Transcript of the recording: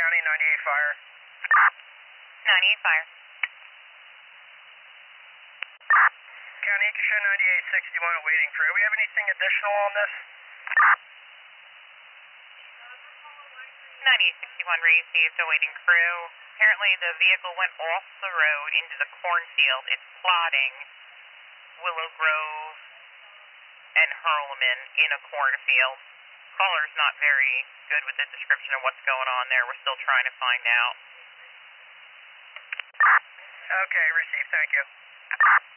County, 98 Fire. 98 Fire. County, you can show 9861 awaiting crew. We have anything additional on this? 9861 received awaiting crew. Apparently the vehicle went off the road into the cornfield. It's plotting Willow Grove and Hurleman in a cornfield. Caller's not very good with the description of what's going on there. We're still trying to find out. Okay, received. Thank you.